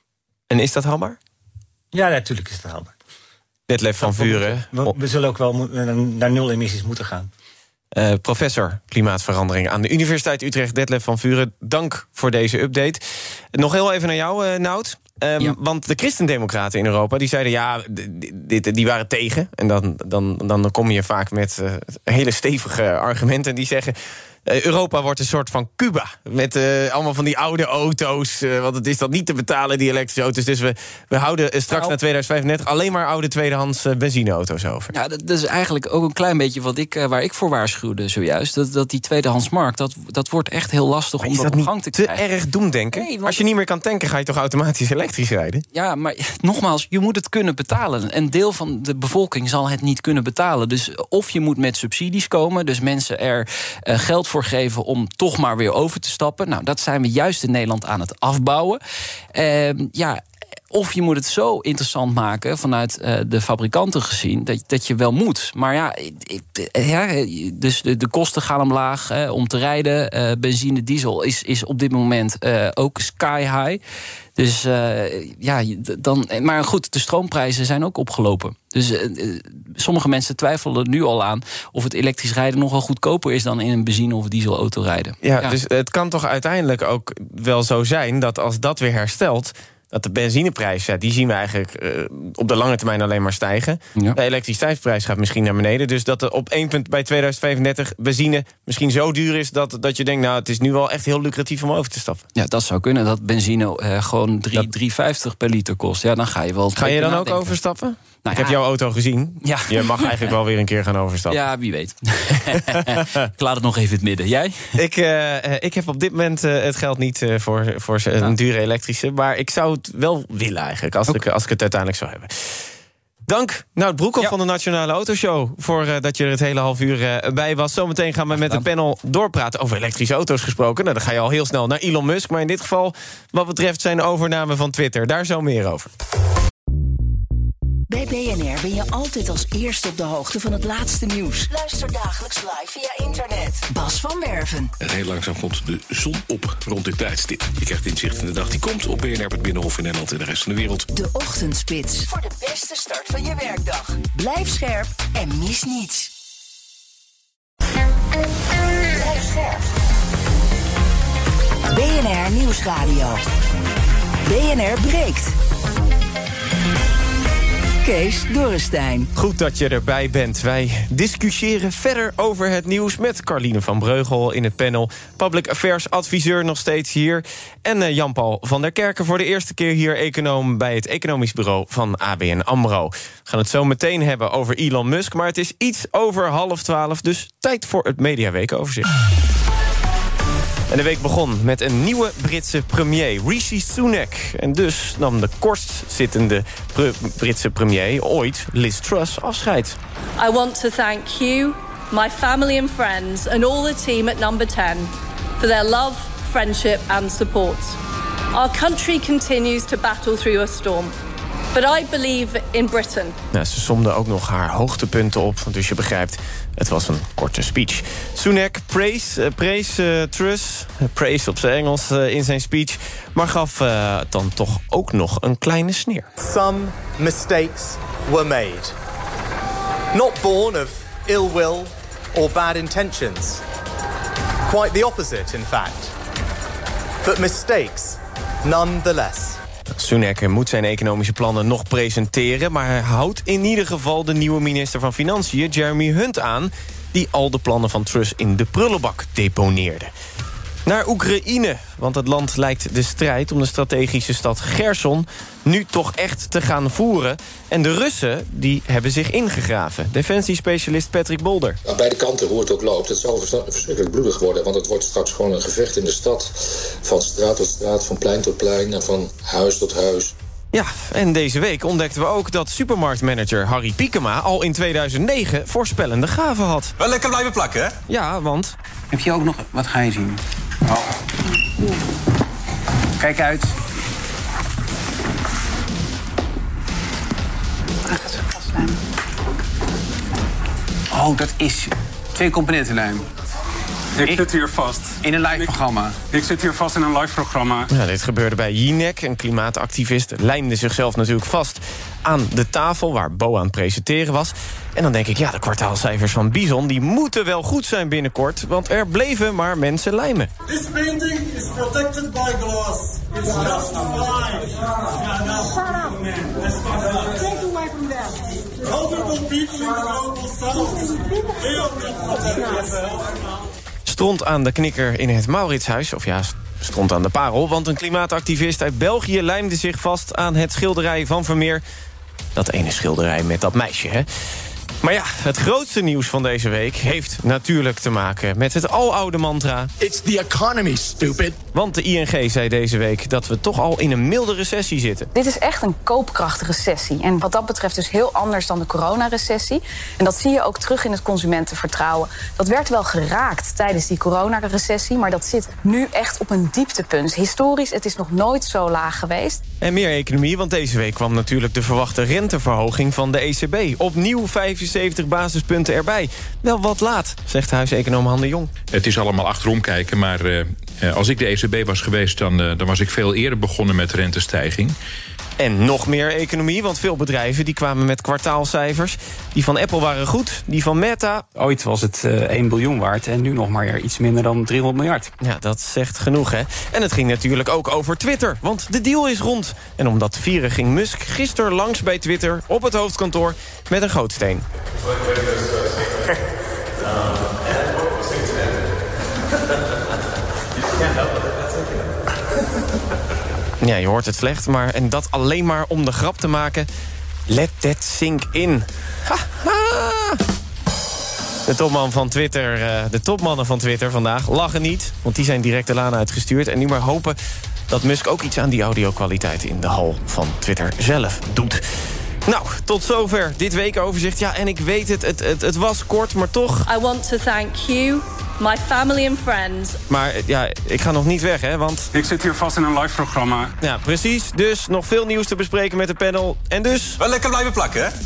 En is dat haalbaar? Ja, natuurlijk is het haalbaar. Detlef van Vuren. We, we zullen ook wel naar nul emissies moeten gaan. Uh, professor klimaatverandering aan de Universiteit Utrecht, Detlef van Vuren. Dank voor deze update. Nog heel even naar jou, uh, Nout. Um, ja. Want de christendemocraten in Europa die zeiden ja, dit, die waren tegen. En dan, dan, dan kom je vaak met uh, hele stevige argumenten. Die zeggen Uh, Europa wordt een soort van Cuba. Met uh, allemaal van die oude auto's. Uh, want het is dan niet te betalen, die elektrische auto's. Dus we, we houden uh, straks nou, na tweeduizend vijfendertig alleen maar oude tweedehands uh, benzineauto's over. Ja, dat, dat is eigenlijk ook een klein beetje wat ik, uh, waar ik voor waarschuwde zojuist. Dat, dat die tweedehandsmarkt, dat, dat wordt echt heel lastig maar om dat op gang te krijgen. Is dat niet te erg doemdenken? Nee, want als je niet meer kan tanken, ga je toch automatisch elektrisch rijden? Ja, maar nogmaals, je moet het kunnen betalen. Een deel van de bevolking zal het niet kunnen betalen. Dus of je moet met subsidies komen, dus mensen er uh, geld voor geven om toch maar weer over te stappen. Nou, dat zijn we juist in Nederland aan het afbouwen. Uh, ja, of je moet het zo interessant maken vanuit uh, de fabrikanten gezien dat, dat je wel moet. Maar ja, ik, ja dus de, de kosten gaan omlaag uh, om te rijden. Uh, benzine, diesel is, is op dit moment uh, ook sky high. Dus uh, ja, dan, maar goed, de stroomprijzen zijn ook opgelopen. Dus uh, sommige mensen twijfelen nu al aan of het elektrisch rijden nog wel goedkoper is dan in een benzine- of dieselauto rijden. Ja, ja, dus het kan toch uiteindelijk ook wel zo zijn dat als dat weer herstelt, dat de benzineprijs, ja, die zien we eigenlijk uh, op de lange termijn alleen maar stijgen. Ja. De elektriciteitsprijs gaat misschien naar beneden. Dus dat er op één punt bij tweeduizend vijfendertig benzine misschien zo duur is dat, dat je denkt, nou, het is nu wel echt heel lucratief om over te stappen. Ja, dat zou kunnen. Dat benzine uh, gewoon drie vijftig per liter kost. Ja, dan ga je wel. Ga je dan ook overstappen? Nou, ik ja. heb jouw auto gezien. Ja. Je mag eigenlijk wel weer een keer gaan overstappen. Ja, wie weet. Ik laat het nog even in het midden. Jij? Ik, uh, ik heb op dit moment uh, het geld niet uh, voor, voor een ja. dure elektrische. Maar ik zou het wel willen eigenlijk, als, okay. ik, als ik het uiteindelijk zou hebben. Dank, Nout Broekhoff ja. van de Nationale Autoshow, voor uh, dat je er het hele half uur uh, bij was. Zometeen gaan we met het panel doorpraten over elektrische auto's gesproken. Nou, dan ga je al heel snel naar Elon Musk. Maar in dit geval, wat betreft zijn overname van Twitter. Daar zo meer over. Bij B N R ben je altijd als eerste op de hoogte van het laatste nieuws. Luister dagelijks live via internet. Bas van Werven. En heel langzaam komt de zon op rond dit tijdstip. Je krijgt inzicht in de dag die komt op B N R, het Binnenhof in Nederland en de rest van de wereld. De Ochtendspits. Voor de beste start van je werkdag. Blijf scherp en mis niets. Blijf scherp. B N R Nieuwsradio. B N R breekt. Kees Dorrestein. Goed dat je erbij bent. Wij discussiëren verder over het nieuws met Carline van Breugel in het panel. Public Affairs adviseur nog steeds hier. En uh, Jan-Paul van der Kerken, voor de eerste keer hier econoom bij het economisch bureau van A B N AMRO. We gaan het zo meteen hebben over Elon Musk, maar het is iets over half twaalf, dus tijd voor het Mediaweekoverzicht. En de week begon met een nieuwe Britse premier, Rishi Sunak. En dus nam de kortstzittende Britse premier ooit, Liz Truss, afscheid. I want to thank you, my family and friends and all the team at Number ten for their love, friendship and support. Our country continues to battle through a storm. But I believe in Britain. Nou, ze somde ook nog haar hoogtepunten op, dus je begrijpt, het was een korte speech. Sunak prees, uh, prees uh, Truss, uh, prees op zijn Engels uh, in zijn speech, maar gaf uh, dan toch ook nog een kleine sneer. Some mistakes were made. Not born of ill will or bad intentions. Quite the opposite, in fact. But mistakes nonetheless. Sunak moet zijn economische plannen nog presenteren, maar hij houdt in ieder geval de nieuwe minister van Financiën, Jeremy Hunt, aan, die al de plannen van Truss in de prullenbak deponeerde. Naar Oekraïne, want het land lijkt de strijd om de strategische stad Gerson nu toch echt te gaan voeren. En de Russen die hebben zich ingegraven. Defensiespecialist Patrick Bolder. Aan beide kanten, hoe het ook loopt, het zal verschrikkelijk bloedig worden. Want het wordt straks gewoon een gevecht in de stad. Van straat tot straat, van plein tot plein en van huis tot huis. Ja, en deze week ontdekten we ook dat supermarktmanager Harry Piekema al in tweeduizend negen voorspellende gaven had. Wel lekker blijven plakken, hè? Ja, want... Heb je ook nog... Wat ga je zien? Oh. Kijk uit. Hij gaat zo vastlijmen. Oh, dat is twee componentenlijm. Ik zit hier vast. In een live-programma? Ik, ik zit hier vast in een live-programma. Ja, dit gebeurde bij Jinek. Een klimaatactivist lijmde zichzelf natuurlijk vast aan de tafel waar Bo aan het presenteren was. En dan denk ik, ja, de kwartaalcijfers van Bison die moeten wel goed zijn binnenkort, want er bleven maar mensen lijmen. This painting is protected by glass. It's just fine. Yeah, now. Shut up, man. Let's talk. Take away from them. Vulnerable people in the global south. They are not protected. Stront aan de knikker in het Mauritshuis, of ja, stront aan de parel, want een klimaatactivist uit België lijmde zich vast aan het schilderij van Vermeer. Dat ene schilderij met dat meisje, hè? Maar ja, het grootste nieuws van deze week heeft natuurlijk te maken met het aloude mantra... It's the economy, stupid. Want de I N G zei deze week dat we toch al in een milde recessie zitten. Dit is echt een koopkrachtrecessie. En wat dat betreft dus heel anders dan de coronarecessie. En dat zie je ook terug in het consumentenvertrouwen. Dat werd wel geraakt tijdens die coronarecessie, maar dat zit nu echt op een dieptepunt. Historisch, het is nog nooit zo laag geweest. En meer economie, want deze week kwam natuurlijk de verwachte renteverhoging van de E C B. Opnieuw vijfenzeventig basispunten erbij. Wel wat laat, zegt huiseconoom Han de Jong. Het is allemaal achterom kijken, maar uh, als ik de E C B was geweest, dan, uh, dan was ik veel eerder begonnen met rentestijging. En nog meer economie, want veel bedrijven die kwamen met kwartaalcijfers. Die van Apple waren goed, die van Meta... Ooit was het uh, één biljoen waard en nu nog maar iets minder dan driehonderd miljard. Ja, dat zegt genoeg, hè. En het ging natuurlijk ook over Twitter, want de deal is rond. En om dat te vieren ging Musk gisteren langs bij Twitter op het hoofdkantoor met een gootsteen. Ja, je hoort het slecht, maar en dat alleen maar om de grap te maken. Let that sink in. Ha, ha. De topman van Twitter, de topmannen van Twitter vandaag lachen niet, want die zijn direct de laan uitgestuurd. En nu maar hopen dat Musk ook iets aan die audio-kwaliteit in de hal van Twitter zelf doet. Nou, tot zover dit weekoverzicht. Ja, en ik weet het, het, het, het was kort, maar toch... I want to thank you, my family and friends. Maar ja, ik ga nog niet weg, hè, want... Ik zit hier vast in een live-programma. Ja, precies. Dus nog veel nieuws te bespreken met de panel. En dus... Wel lekker blijven plakken, hè?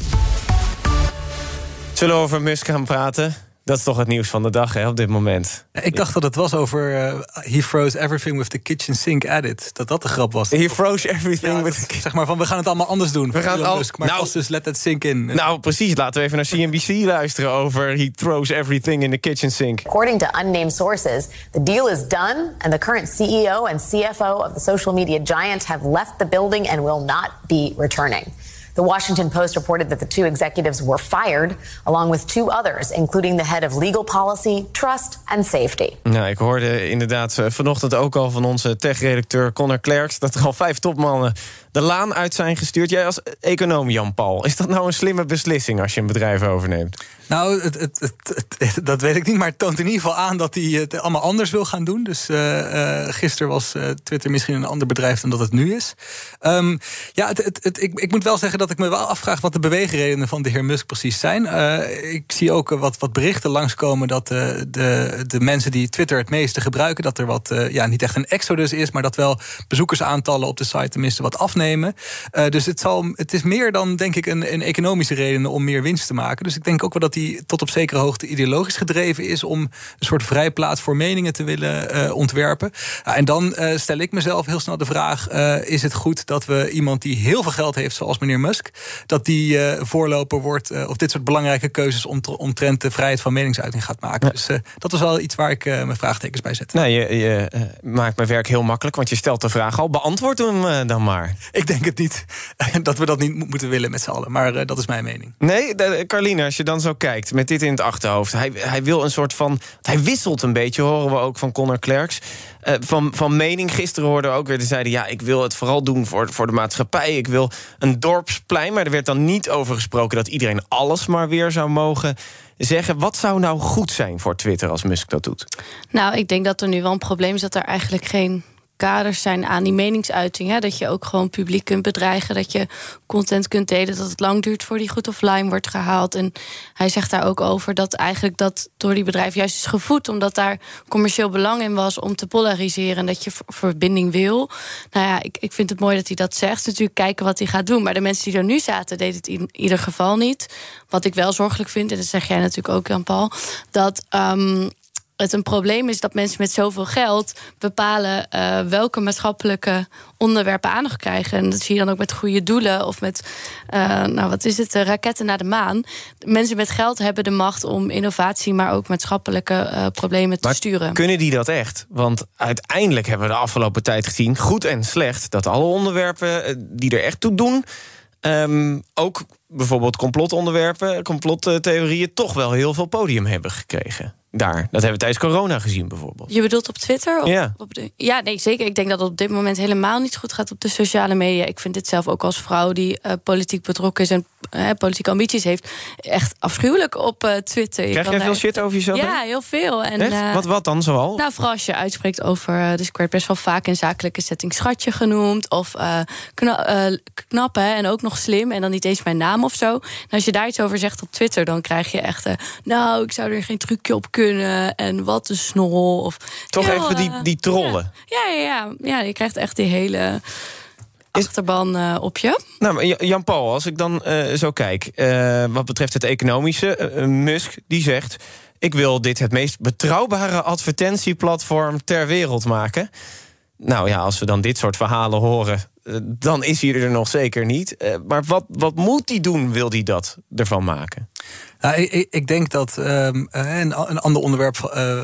Zullen we over Musk gaan praten? Dat is toch het nieuws van de dag, hè, op dit moment. Ik dacht dat het was over... Uh, he froze everything with the kitchen sink added. Dat dat de grap was. He froze everything ja, with... Dat, zeg maar van, we gaan het allemaal anders doen. We gaan het al... Musk, maar nou, dus let that sink in. Nou, precies. Laten we even naar C N B C luisteren over... he throws everything in the kitchen sink. According to unnamed sources, the deal is done... and the current C E O and C F O of the social media giant... have left the building and will not be returning. The Washington Post reported that the two executives were fired, along with two others, including the head of legal policy, trust and safety. Nou, ik hoorde inderdaad vanochtend ook al van onze tech-redacteur Connor Klerks dat er al vijf topmannen de laan uit zijn gestuurd. Jij als econoom, Jan-Paul, is dat nou een slimme beslissing als je een bedrijf overneemt? Nou, het, het, het, het, dat weet ik niet, maar het toont in ieder geval aan dat hij het allemaal anders wil gaan doen. Dus uh, uh, gisteren was uh, Twitter misschien een ander bedrijf dan dat het nu is. Um, ja, het, het, het, ik, ik moet wel zeggen dat ik me wel afvraag wat de beweegredenen van de heer Musk precies zijn. Uh, ik zie ook wat, wat berichten langskomen dat uh, de, de mensen die Twitter het meeste gebruiken, dat er wat, uh, ja, niet echt een exodus is, maar dat wel bezoekersaantallen op de site tenminste wat afnemen. Uh, dus het, zal, het is meer dan, denk ik, een, een economische reden om meer winst te maken. Dus ik denk ook wel dat hij tot op zekere hoogte ideologisch gedreven is om een soort vrijplaats voor meningen te willen uh, ontwerpen. Uh, en dan uh, stel ik mezelf heel snel de vraag, uh, is het goed dat we iemand die heel veel geld heeft, zoals meneer Musk, dat die uh, voorloper wordt uh, of dit soort belangrijke keuzes omtrent de vrijheid van meningsuiting gaat maken. Ja. Dus uh, dat was wel iets waar ik uh, mijn vraagtekens bij zet. Nou, je, je uh, maakt mijn werk heel makkelijk, want je stelt de vraag al. Beantwoord hem uh, dan maar. Ik denk het niet. Dat we dat niet moeten willen met z'n allen. Maar uh, dat is mijn mening. Nee, de, Carlina, als je dan zo kijkt, met dit in het achterhoofd. Hij, hij wil een soort van... Hij wisselt een beetje, horen we ook van Connor Klerks. Uh, van, van mening. Gisteren hoorden we ook weer, die zeiden, ja, ik wil het vooral doen voor, voor de maatschappij. Ik wil een dorpsplein. Maar er werd dan niet over gesproken dat iedereen alles maar weer zou mogen zeggen. Wat zou nou goed zijn voor Twitter als Musk dat doet? Nou, ik denk dat er nu wel een probleem is dat er eigenlijk geen kaders zijn aan die meningsuiting. Hè? Dat je ook gewoon publiek kunt bedreigen. Dat je content kunt delen. Dat het lang duurt voor die goed offline wordt gehaald. En hij zegt daar ook over dat eigenlijk dat door die bedrijven juist is gevoed. Omdat daar commercieel belang in was om te polariseren. En dat je verbinding wil. Nou ja, ik, ik vind het mooi dat hij dat zegt. Natuurlijk kijken wat hij gaat doen. Maar de mensen die er nu zaten, deden het in ieder geval niet. Wat ik wel zorgelijk vind, en dat zeg jij natuurlijk ook, Jan-Paul, dat um, het een probleem is dat mensen met zoveel geld bepalen uh, welke maatschappelijke onderwerpen aandacht krijgen. En dat zie je dan ook met goede doelen of met, uh, nou wat is het, uh, raketten naar de maan. Mensen met geld hebben de macht om innovatie, maar ook maatschappelijke uh, problemen te maar sturen. Kunnen die dat echt? Want uiteindelijk hebben we de afgelopen tijd gezien, goed en slecht, dat alle onderwerpen die er echt toe doen, um, ook bijvoorbeeld complotonderwerpen, complottheorieën, toch wel heel veel podium hebben gekregen. Daar. Dat hebben we tijdens corona gezien bijvoorbeeld. Je bedoelt op Twitter? Of ja. Op de, ja, nee, zeker. Ik denk dat het op dit moment helemaal niet goed gaat op de sociale media. Ik vind dit zelf ook als vrouw die uh, politiek betrokken is en uh, politieke ambities heeft, echt afschuwelijk op uh, Twitter. Je Krijg kan jij veel daar... shit over jezelf? Ja, heel veel. En, uh, wat, wat dan zoal? Nou, vooral als je uitspreekt over, uh, dus ik werd best wel vaak in zakelijke setting schatje genoemd, of uh, kna uh, knap hè, en ook nog slim, en dan niet eens mijn naam of zo. En als je daar iets over zegt op Twitter, dan krijg je echt, uh, nou, ik zou er geen trucje op kunnen, en wat een snol. Of, Toch heel, even die, die trollen. Ja, ja, ja, ja, je krijgt echt die hele achterban uh, op je. Nou, Jan-Paul, als ik dan uh, zo kijk, uh, wat betreft het economische, uh, Musk die zegt, ik wil dit het meest betrouwbare advertentieplatform ter wereld maken. Nou ja, als we dan dit soort verhalen horen, uh, dan is hij er nog zeker niet. Uh, maar wat, wat moet hij doen, wil hij dat ervan maken? Nou, ik, ik denk dat um, een, een ander onderwerp. Uh,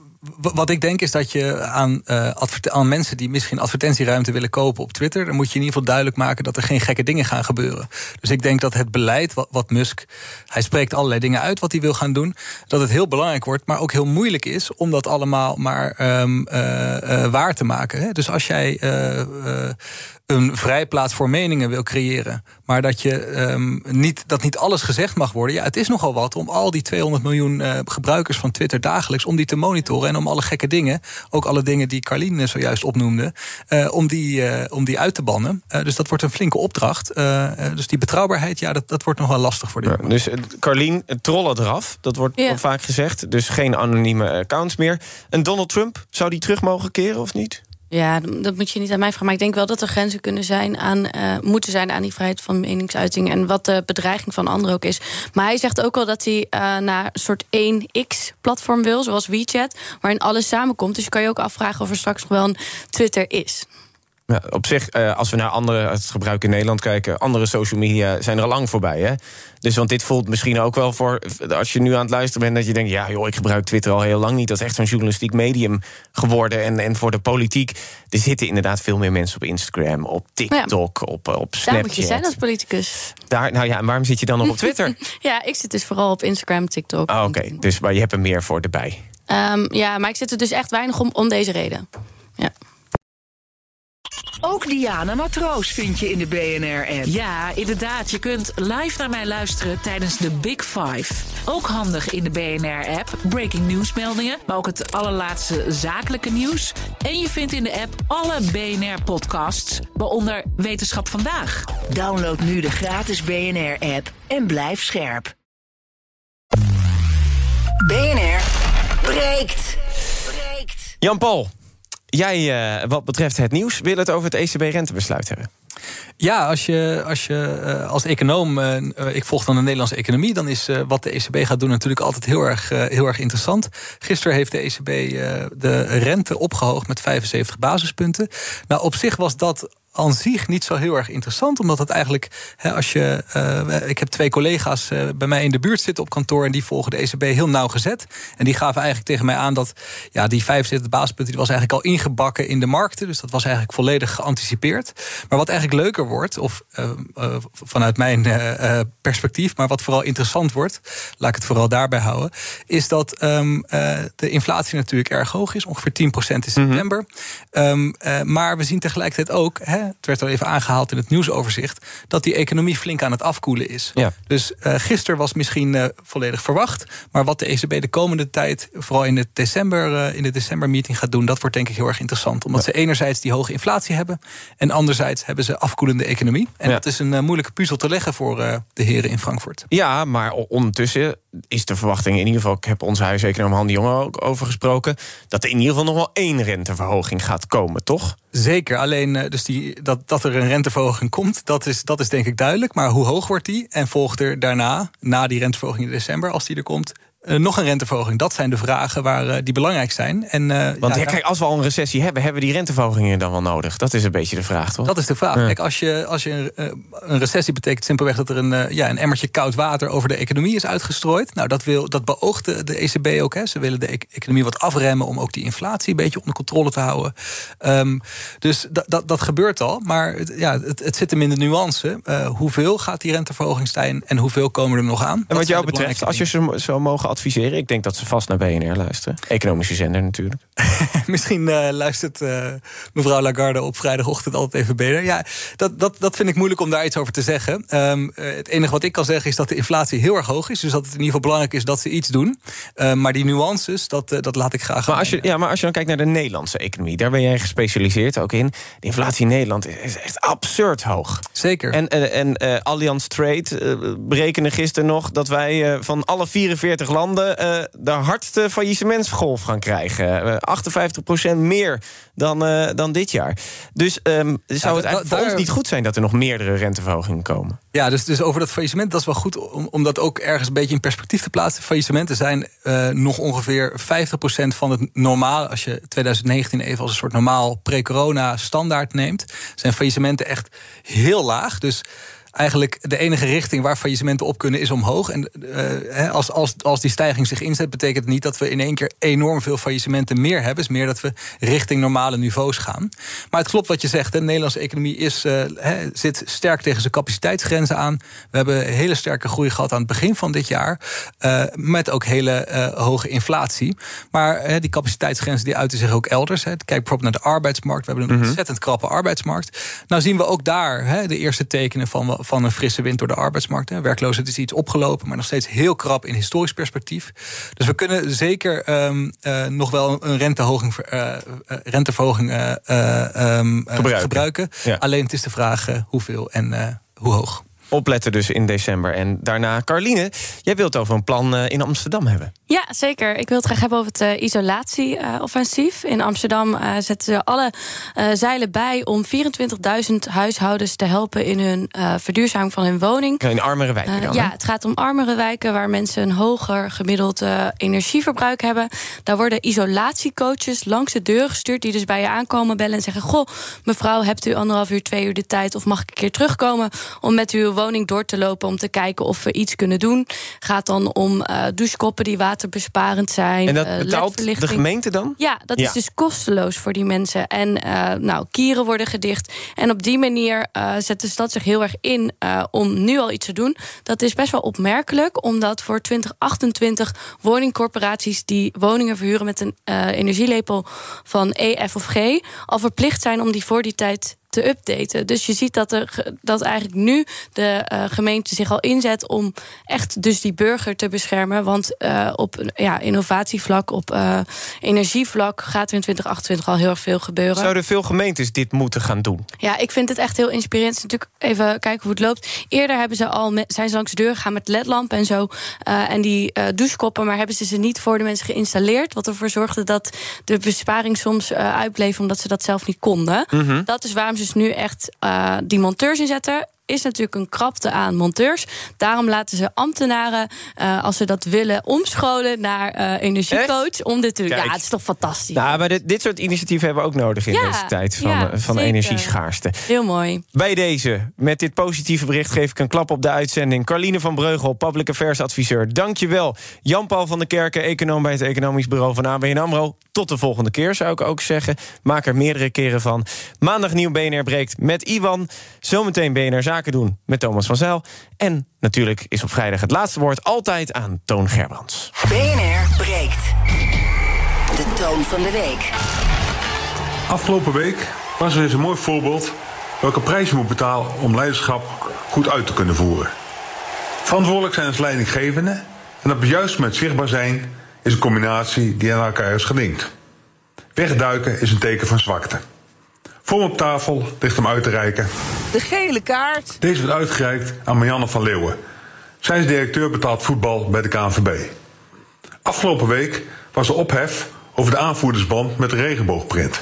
wat ik denk is dat je aan, uh, aan mensen die misschien advertentieruimte willen kopen op Twitter, dan moet je in ieder geval duidelijk maken dat er geen gekke dingen gaan gebeuren. Dus ik denk dat het beleid wat, wat Musk, hij spreekt allerlei dingen uit wat hij wil gaan doen, dat het heel belangrijk wordt, maar ook heel moeilijk is om dat allemaal maar um, uh, uh, waar te maken. Hè? Dus als jij uh, uh, een vrijplaats voor meningen wil creëren, maar dat je um, niet, dat niet alles gezegd mag worden. Ja, het is nogal wat om al die tweehonderd miljoen uh, gebruikers van Twitter dagelijks, om die te monitoren en om alle gekke dingen, ook alle dingen die Carlien zojuist opnoemde, uh, om, die, uh, om die uit te bannen. Uh, dus dat wordt een flinke opdracht. Uh, uh, dus die betrouwbaarheid, ja, dat, dat wordt nog wel lastig voor dit ja, Dus uh, Carlien, trollen eraf, dat wordt ja. vaak gezegd. Dus geen anonieme accounts meer. En Donald Trump, zou die terug mogen keren of niet? Ja, dat moet je niet aan mij vragen. Maar ik denk wel dat er grenzen kunnen zijn aan, uh, moeten zijn aan die vrijheid van meningsuiting en wat de bedreiging van anderen ook is. Maar hij zegt ook wel dat hij uh, naar een soort één X-platform wil, zoals WeChat, waarin alles samenkomt. Dus je kan je ook afvragen of er straks nog wel een Twitter is. Ja, op zich, uh, als we naar andere, het gebruik in Nederland kijken, andere social media zijn er al lang voorbij. Hè? Dus want dit voelt misschien ook wel voor, als je nu aan het luisteren bent, dat je denkt, ja joh, ik gebruik Twitter al heel lang niet. Dat is echt zo'n journalistiek medium geworden. En, en voor de politiek, er zitten inderdaad veel meer mensen op Instagram, op TikTok, ja. op, op Snapchat. Daar moet je zijn als politicus. Daar, nou ja, en waarom zit je dan nog op Twitter? Ja, ik zit dus vooral op Instagram, TikTok. Oh, Oké, okay. Dus maar je hebt er meer voor erbij. Um, ja, maar ik zit er dus echt weinig om, om deze reden. Ja. Ook Diana Matroos vind je in de B N R-app. Ja, inderdaad. Je kunt live naar mij luisteren tijdens de Big Five. Ook handig in de B N R-app. Breaking nieuwsmeldingen, maar ook het allerlaatste zakelijke nieuws. En je vindt in de app alle B N R-podcasts, waaronder Wetenschap Vandaag. Download nu de gratis B N R-app en blijf scherp. B N R breekt. breekt. Jan-Paul. Jij, uh, wat betreft het nieuws, wil het over het E C B-rentebesluit hebben? Ja, als je als, je, uh, als econoom, uh, ik volg dan de Nederlandse economie, dan is uh, wat de E C B gaat doen natuurlijk altijd heel erg, uh, heel erg interessant. Gisteren heeft de E C B uh, de rente opgehoogd met vijfenzeventig basispunten. Nou, op zich was dat aan zich niet zo heel erg interessant, omdat het eigenlijk, hè, als je, uh, ik heb twee collega's uh, bij mij in de buurt zitten op kantoor en die volgen de E C B heel nauwgezet. En die gaven eigenlijk tegen mij aan dat ja, die vijfenzeventig basispunten die was eigenlijk al ingebakken in de markten, dus dat was eigenlijk volledig geanticipeerd. Maar wat eigenlijk leuker wordt, of uh, uh, vanuit mijn uh, perspectief, maar wat vooral interessant wordt, laat ik het vooral daarbij houden, is dat um, uh, de inflatie natuurlijk erg hoog is, ongeveer tien procent in september. Mm-hmm. um, uh, maar we zien tegelijkertijd ook, hè, het werd al even aangehaald in het nieuwsoverzicht, dat die economie flink aan het afkoelen is. Ja. Dus uh, gisteren was misschien uh, volledig verwacht, maar wat de E C B de komende tijd, vooral in de december, uh, in de decembermeeting gaat doen, dat wordt denk ik heel erg interessant. Omdat ja. ze enerzijds die hoge inflatie hebben en anderzijds hebben ze afkoelende economie. En ja. dat is een uh, moeilijke puzzel te leggen voor uh, de heren in Frankfurt. Ja, maar ondertussen is de verwachting, in ieder geval, ik heb onze huiseconoom Han de Jonge ook over gesproken, dat er in ieder geval nog wel één renteverhoging gaat komen, toch? Zeker, alleen dus die, dat, dat er een renteverhoging komt, dat is, dat is denk ik duidelijk. Maar hoe hoog wordt die? En volgt er daarna, na die renteverhoging in december, als die er komt, Uh, nog een renteverhoging? Dat zijn de vragen waar, uh, die belangrijk zijn. En, uh, Want ja, ja, kijk, als we al een recessie hebben, hebben we die renteverhogingen dan wel nodig? Dat is een beetje de vraag, toch? Dat is de vraag. Ja. Kijk, als je, als je een, uh, een recessie betekent simpelweg dat er een, uh, ja, een emmertje koud water over de economie is uitgestrooid. Nou, dat, wil, dat beoogt de, de E C B ook. Hè. Ze willen de e- economie wat afremmen om ook die inflatie een beetje onder controle te houden. Um, dus dat, dat, dat gebeurt al. Maar het, ja, het, het zit hem in de nuance. Uh, hoeveel gaat die renteverhoging zijn en hoeveel komen er nog aan? En wat jou betreft, als je ze zou mogen adviseren, ik denk dat ze vast naar B N R luisteren. Economische zender natuurlijk. Misschien uh, luistert uh, mevrouw Lagarde op vrijdagochtend altijd even beter. Ja, dat, dat, dat vind ik moeilijk om daar iets over te zeggen. Um, uh, het enige wat ik kan zeggen is dat de inflatie heel erg hoog is. Dus dat het in ieder geval belangrijk is dat ze iets doen. Uh, maar die nuances, dat, uh, dat laat ik graag maar als je, ja, maar als je dan kijkt naar de Nederlandse economie, daar ben jij gespecialiseerd ook in. De inflatie in Nederland is echt absurd hoog. Zeker. En, en, en uh, Allianz Trade uh, berekende gisteren nog dat wij uh, van alle vierenveertig landen Uh, de hardste faillissementsgolf gaan krijgen. Uh, achtenvijftig procent meer dan, uh, dan dit jaar. Dus um, zou het eigenlijk voor ons niet goed zijn dat er nog meerdere renteverhogingen komen? Ja, dus, dus over dat faillissement, dat is wel goed om, om dat ook ergens een beetje in perspectief te plaatsen. Faillissementen zijn uh, nog ongeveer vijftig procent van het normaal. Als je twintig negentien even als een soort normaal pre-corona standaard neemt, zijn faillissementen echt heel laag. Dus eigenlijk de enige richting waar faillissementen op kunnen is omhoog. En uh, als, als, als die stijging zich inzet, betekent het niet dat we in één keer enorm veel faillissementen meer hebben. Het is meer dat we richting normale niveaus gaan. Maar het klopt wat je zegt. Hè. De Nederlandse economie is, uh, he, zit sterk tegen zijn capaciteitsgrenzen aan. We hebben hele sterke groei gehad aan het begin van dit jaar. Uh, met ook hele uh, hoge inflatie. Maar uh, die capaciteitsgrenzen die uiten zich ook elders. Hè. Kijk bijvoorbeeld naar de arbeidsmarkt. We hebben een mm-hmm. ontzettend krappe arbeidsmarkt. Nou zien we ook daar he, de eerste tekenen van van een frisse wind door de arbeidsmarkt. Werkloosheid is iets opgelopen, maar nog steeds heel krap in historisch perspectief. Dus we kunnen zeker um, uh, nog wel een rentehoging, uh, uh, renteverhoging uh, uh, um, gebruiken. gebruiken. Ja. Alleen het is de vraag uh, hoeveel en uh, hoe hoog. Opletten dus in december. En daarna, Carline, jij wilt over een plan uh, in Amsterdam hebben. Ja, zeker. Ik wil het graag hebben over het uh, isolatieoffensief. Uh, in Amsterdam uh, zetten ze alle uh, zeilen bij om vierentwintigduizend huishoudens te helpen in hun uh, verduurzaming van hun woning. Ja, in armere wijken dan, uh, Ja, het gaat om armere wijken waar mensen een hoger gemiddeld uh, energieverbruik hebben. Daar worden isolatiecoaches langs de deur gestuurd die dus bij je aankomen bellen en zeggen: goh, mevrouw, hebt u anderhalf uur, twee uur de tijd of mag ik een keer terugkomen om met uw woning door te lopen om te kijken of we iets kunnen doen. Gaat dan om uh, douchekoppen die waterbesparend zijn. En dat uh, betaalt de gemeente dan? Ja, dat ja. is dus kosteloos voor die mensen. En uh, nou, kieren worden gedicht. En op die manier uh, zet de stad zich heel erg in uh, om nu al iets te doen. Dat is best wel opmerkelijk, omdat voor twintig achtentwintig woningcorporaties die woningen verhuren met een uh, energielepel van E, F of G al verplicht zijn om die voor die tijd te updaten. Dus je ziet dat, er, dat eigenlijk nu de uh, gemeente zich al inzet om echt dus die burger te beschermen. Want uh, op ja, innovatievlak, op uh, energievlak gaat er in twintig achtentwintig al heel erg veel gebeuren. Zouden veel gemeentes dit moeten gaan doen? Ja, ik vind het echt heel inspirerend. Natuurlijk even kijken hoe het loopt. Eerder hebben ze al met, zijn ze langs de deur gegaan met L E D-lampen en zo. Uh, en die uh, douchekoppen, maar hebben ze ze niet voor de mensen geïnstalleerd. Wat ervoor zorgde dat de besparing soms uh, uitbleef omdat ze dat zelf niet konden. Mm-hmm. Dat is waarom ze dus nu echt uh, die monteurs inzetten. Is natuurlijk een krapte aan monteurs. Daarom laten ze ambtenaren, uh, als ze dat willen, omscholen naar uh, energiecoach. Echt? Om dit te doen. Ja, het is toch fantastisch. Nou, maar dit, dit soort initiatieven hebben we ook nodig in ja, deze tijd van, ja, van energieschaarste. Heel mooi. Bij deze, met dit positieve bericht, geef ik een klap op de uitzending. Carline van Breugel, Public Affairs adviseur. Dank je wel. Jan-Paul van der Kerken, econoom bij het Economisch Bureau van A B N AMRO. Tot de volgende keer, zou ik ook zeggen. Maak er meerdere keren van. Maandag nieuw B N R breekt met Iwan. Zometeen B N R Zaken doen met Thomas van Zijl. En natuurlijk is op vrijdag het laatste woord altijd aan Toon Gerbrands. B N R breekt. De toon van de week. Afgelopen week was er eens een mooi voorbeeld welke prijs je moet betalen om leiderschap goed uit te kunnen voeren. Verantwoordelijk zijn als leidinggevende en op het juiste moment zichtbaar zijn is een combinatie die aan elkaar is gelinkt. Wegduiken is een teken van zwakte. Voor me op tafel ligt hem uit te reiken. De gele kaart. Deze wordt uitgereikt aan Marianne van Leeuwen. Zij is directeur betaald voetbal bij de K N V B. Afgelopen week was er ophef over de aanvoerdersband met de regenboogprint.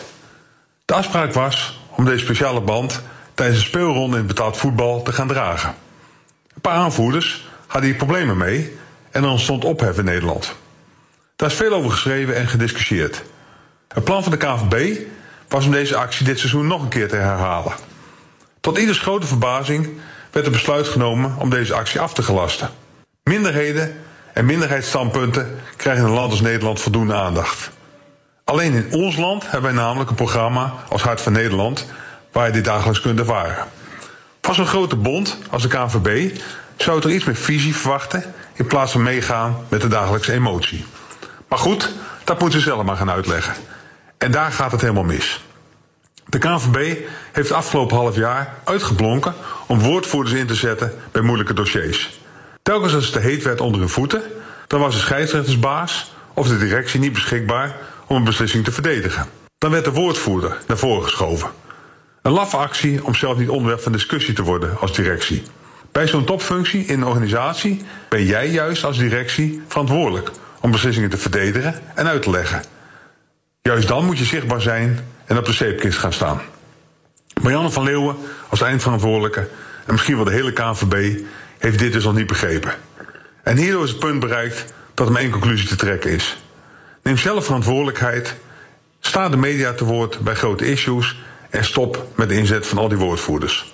De afspraak was om deze speciale band tijdens de speelronde in betaald voetbal te gaan dragen. Een paar aanvoerders hadden hier problemen mee en er ontstond ophef in Nederland. Daar is veel over geschreven en gediscussieerd. Het plan van de K N V B was om deze actie dit seizoen nog een keer te herhalen. Tot ieders grote verbazing werd het besluit genomen om deze actie af te gelasten. Minderheden en minderheidsstandpunten krijgen in een land als Nederland voldoende aandacht. Alleen in ons land hebben wij namelijk een programma als Hart van Nederland waar je dit dagelijks kunt ervaren. Van zo'n grote bond als de K N V B zou het er iets meer visie verwachten in plaats van meegaan met de dagelijkse emotie. Maar goed, dat moeten ze zelf maar gaan uitleggen. En daar gaat het helemaal mis. De K N V B heeft het afgelopen half jaar uitgeblonken om woordvoerders in te zetten bij moeilijke dossiers. Telkens als het te heet werd onder hun voeten, dan was de scheidsrechtersbaas of de directie niet beschikbaar om een beslissing te verdedigen. Dan werd de woordvoerder naar voren geschoven. Een laffe actie om zelf niet onderwerp van discussie te worden als directie. Bij zo'n topfunctie in een organisatie ben jij juist als directie verantwoordelijk om beslissingen te verdedigen en uit te leggen. Juist dan moet je zichtbaar zijn en op de zeepkist gaan staan. Marianne van Leeuwen als eindverantwoordelijke en misschien wel de hele K N V B heeft dit dus nog niet begrepen. En hierdoor is het punt bereikt dat er maar één conclusie te trekken is. Neem zelf verantwoordelijkheid, sta de media te woord bij grote issues en stop met de inzet van al die woordvoerders.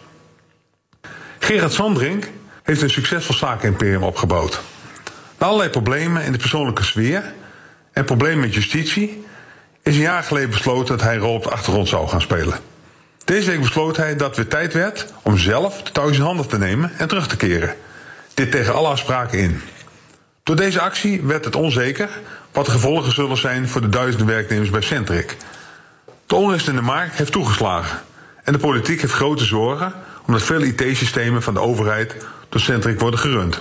Gerard Sandring heeft een succesvol zakenimperium opgebouwd. Na allerlei problemen in de persoonlijke sfeer en problemen met justitie is een jaar geleden besloten dat hij een rol op de achtergrond zou gaan spelen. Deze week besloot hij dat het weer tijd werd om zelf de touwtjes in handen te nemen en terug te keren. Dit tegen alle afspraken in. Door deze actie werd het onzeker wat de gevolgen zullen zijn voor de duizenden werknemers bij Centric. De onrust in de markt heeft toegeslagen en de politiek heeft grote zorgen omdat veel I T-systemen van de overheid door Centric worden gerund.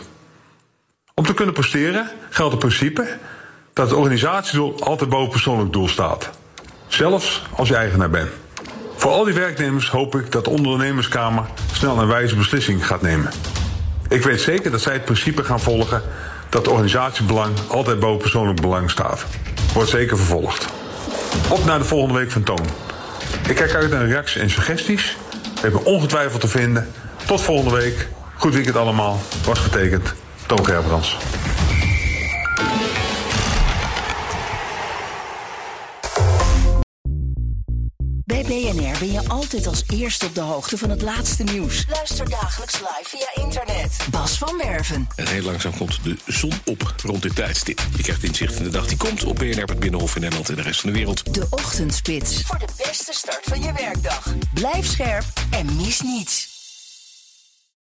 Om te kunnen presteren geldt het principe dat het organisatiedoel altijd boven persoonlijk doel staat. Zelfs als je eigenaar bent. Voor al die werknemers hoop ik dat de ondernemerskamer snel een wijze beslissing gaat nemen. Ik weet zeker dat zij het principe gaan volgen dat het organisatiebelang altijd boven persoonlijk belang staat. Wordt zeker vervolgd. Op naar de volgende week van Toon. Ik kijk uit naar reacties en suggesties. We hebben ongetwijfeld te vinden. Tot volgende week. Goed weekend allemaal. Was getekend. Toon Gerbrands. Bij B N R ben je altijd als eerste op de hoogte van het laatste nieuws. Luister dagelijks live via internet. Bas van Werven. En heel langzaam komt de zon op rond dit tijdstip. Je krijgt inzicht in de dag die komt op B N R, het Binnenhof in Nederland en de rest van de wereld. De Ochtendspits. Voor de beste start van je werkdag. Blijf scherp en mis niets.